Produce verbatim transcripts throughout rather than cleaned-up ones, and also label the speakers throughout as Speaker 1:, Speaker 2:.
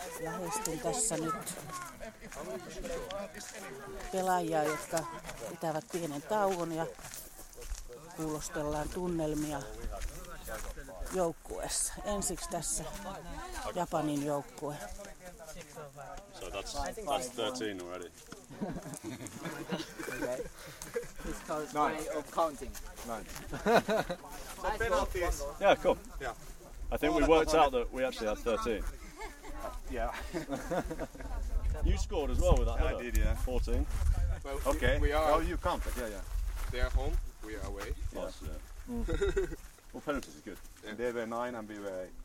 Speaker 1: Lähestyn tässä nyt pelaajia, jotka pitävät pienen tauon ja kuulostellaan tunnelmia joukkueessa. Ensiksi tässä Japanin joukkue.
Speaker 2: So that's that's thirteen already.
Speaker 3: Okay. It's called way of counting.
Speaker 4: Nine.
Speaker 5: So penalties.
Speaker 2: Yeah, cool.
Speaker 5: Yeah.
Speaker 2: I think we worked out that we actually had thirteen.
Speaker 5: Yeah.
Speaker 2: You scored as well with that
Speaker 5: I
Speaker 2: header.
Speaker 5: did, yeah.
Speaker 2: fourteen.
Speaker 5: Well,
Speaker 4: Okay.
Speaker 5: We are.
Speaker 4: Oh, you counted. Yeah, yeah.
Speaker 5: They are home. We are away.
Speaker 2: Yes, yeah. Well, penalties is good.
Speaker 5: Yeah.
Speaker 4: They were nine and we were eight.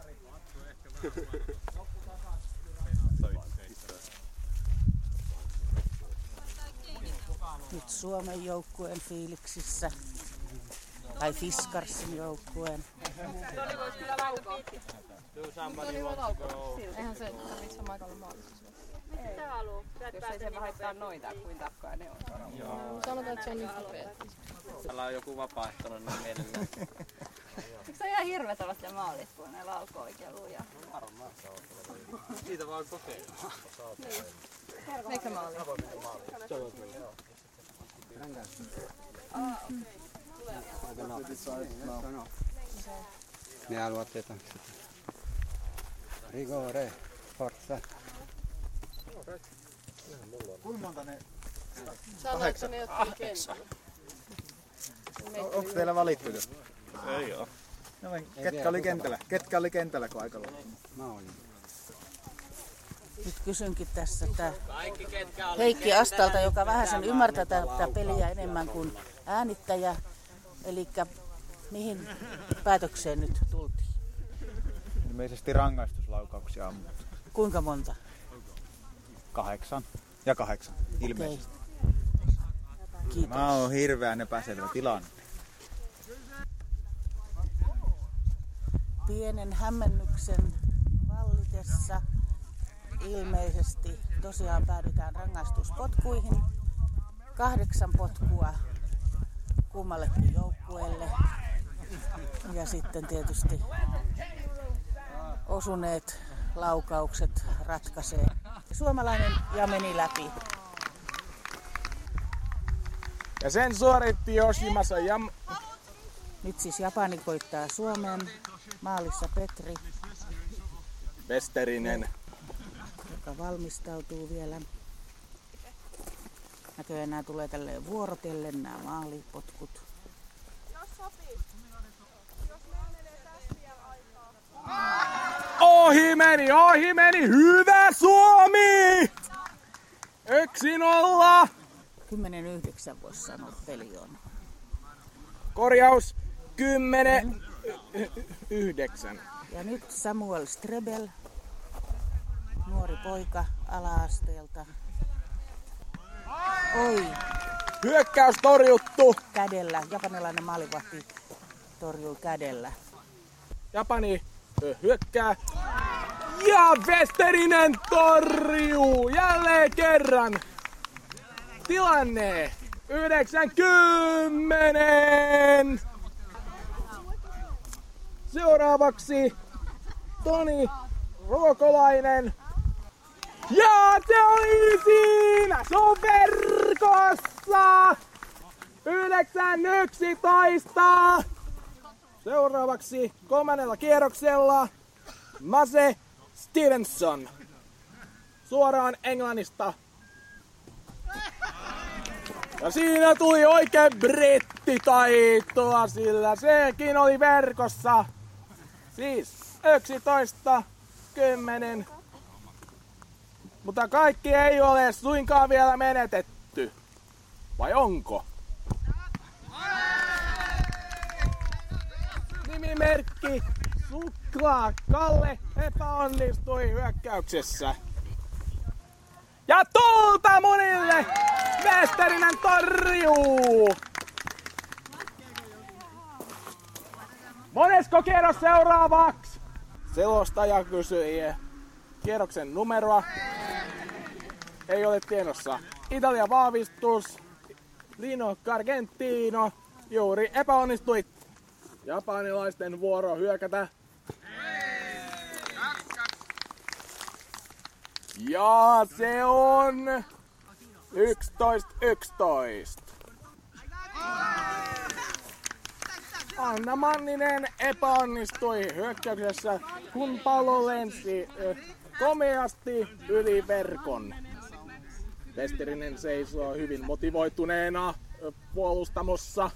Speaker 1: Nyt Suomen joukkueen fiiliksissä. Tai Fiskarsin joukkueen.
Speaker 6: Eihän se tarvitse samaan aikaan olla maalissa.
Speaker 7: Mitä haluu?
Speaker 6: Jos ei se haittaa noita, kuin takkaa ne on. Joo. Sanotaan, että se on niin nopea.
Speaker 3: Täällä on joku vapaaehtoinen niin mielellään.
Speaker 7: Eikö se ole ihan hirveetä vasta maalit, kun ne laukoo oikein lujaa?
Speaker 3: Siitä vaan kokeillaan.
Speaker 6: Eikä maali.
Speaker 8: Ne haluavat jotain sitä. Rigore, forza.
Speaker 4: Kuinka monta ne?
Speaker 6: Sanoit, että ne otti kentällä.
Speaker 4: Onko teillä valittu jo?
Speaker 2: Ei oo.
Speaker 4: No, ketkä oli kentällä? Ketkä oli kentällä kun aika loppui?
Speaker 8: Mä olin.
Speaker 1: Nyt kysynkin tässä tää Heikki Astalta, joka vähän sen ymmärtää tätä peliä enemmän kuin äänittäjä. Eli mihin päätökseen nyt tultiin?
Speaker 9: Ilmeisesti rangaistuslaukauksia ammuttu.
Speaker 1: Kuinka monta?
Speaker 9: Kahdeksan ja kahdeksan, ilmeisesti.
Speaker 1: Okei. Kiitos.
Speaker 9: Tämä on hirveän epäselvä tilanne.
Speaker 1: Pienen hämmennyksen vallitessa ilmeisesti tosiaan päädytään rangaistuspotkuihin. Kahdeksan potkua kummallekin joukkueelle. Ja sitten tietysti osuneet laukaukset ratkaisee. Suomalainen ja meni läpi.
Speaker 4: Ja sen suoritti Yoshimasa Jam...
Speaker 1: Nyt siis Japani koittaa Suomeen. Maalissa Petri,
Speaker 4: Westerinen.
Speaker 1: joka valmistautuu vielä. Näköjään nämä tulee tälleen vuorotellen nämä maalipotkut.
Speaker 4: Ohi meni, ohi meni, hyvä Suomi! Yksi nolla.
Speaker 1: kymmenen yhdeksän voisi sanoa peli on.
Speaker 4: Korjaus kymmenen yhdeksän.
Speaker 1: Ja nyt Samuel Strebel, nuori poika ala-asteelta. Oi,
Speaker 4: Hyökkäys torjuttu.
Speaker 1: kädellä, japanilainen maalivahti torjui kädellä.
Speaker 4: Japani ö, hyökkää. Ja Westerinen torjuu jälleen kerran. Tilanne yhdeksänkymmentä. Seuraavaksi Toni Ruokolainen. Ja se oli siinä! Se on verkossa! yhdeksän yksitoista. Seuraavaksi kolmannella kierroksella Mase Stevenson. Suoraan Englannista. Ja siinä tuli oikein brittitaitoa, sillä sekin oli verkossa. Siis yksitoista kymmenen. Mutta kaikki ei ole suinkaan vielä menetetty. Vai onko? Nimimerkki Suklaa Kalle epäonnistui hyökkäyksessä. Ja tulta monille! Westerinen torjuu! Monesko kierros seuraavaksi? Selostaja kysyi kierroksen numeroa. Ei ole tiedossa. Italia vahvistus. Lino Cargentino juuri epäonnistui. Japanilaisten vuoro hyökätä. Ja se on yksitoista yksitoista. Anna Manninen epäonnistui hyökkäyksessä, kun pallo lensi komeasti yli verkon. Westerinen seisoo hyvin motivoituneena puolustamossa.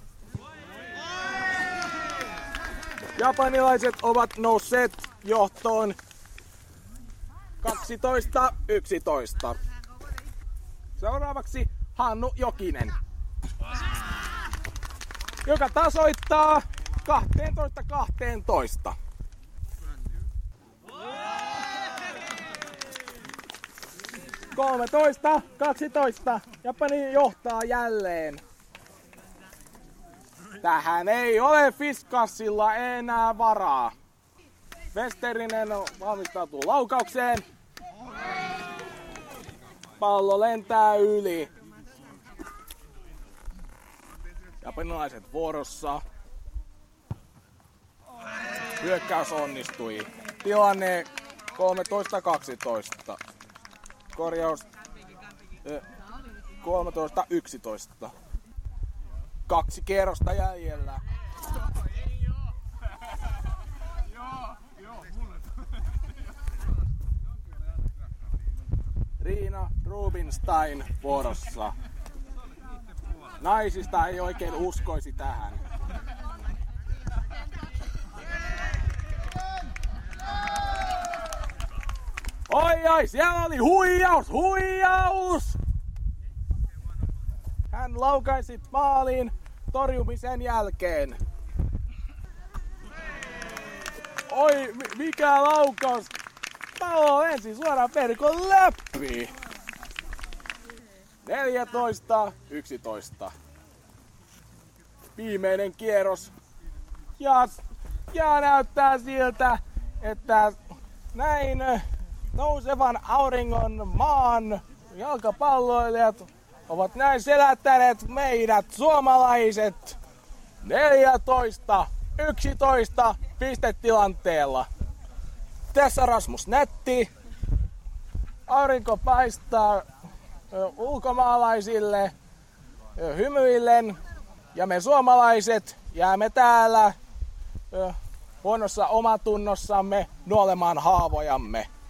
Speaker 4: Japanilaiset ovat nousseet johtoon kaksitoista yksitoista. Seuraavaksi Hannu Jokinen, joka tasoittaa kaksitoista kaksitoista. kolmetoista kaksitoista. Japani johtaa jälleen. Tähän ei ole Fiskassilla enää varaa. Westerinen valmistautuu laukaukseen. Pallo lentää yli. Japanilaiset vuorossa. Hyökkäys onnistui. Tilanne kolmetoista kaksitoista. Korjaus kolmetoista yksitoista. Kaksi kierrosta jäljellä. Riina Rubinstein vuorossa. Naisista ei oikein uskoisi tähän. Oi oi, siellä oli huijaus, huijaus! Hän laukaisi maaliin torjumisen jälkeen. Oi, mikä laukaus! Pallo lensi suoraan verkon läpi. neljätoista yksitoista. Viimeinen kierros. Ja, ja näyttää siltä, että näin nousevan auringon maan jalkapalloilijat ovat näin selättäneet meidät suomalaiset neljätoista yksitoista pistetilanteella. Tässä Rasmus Nätti. Aurinko paistaa ulkomaalaisille hymyillen ja me suomalaiset jäämme täällä huonossa omatunnossamme nuolemaan haavojamme.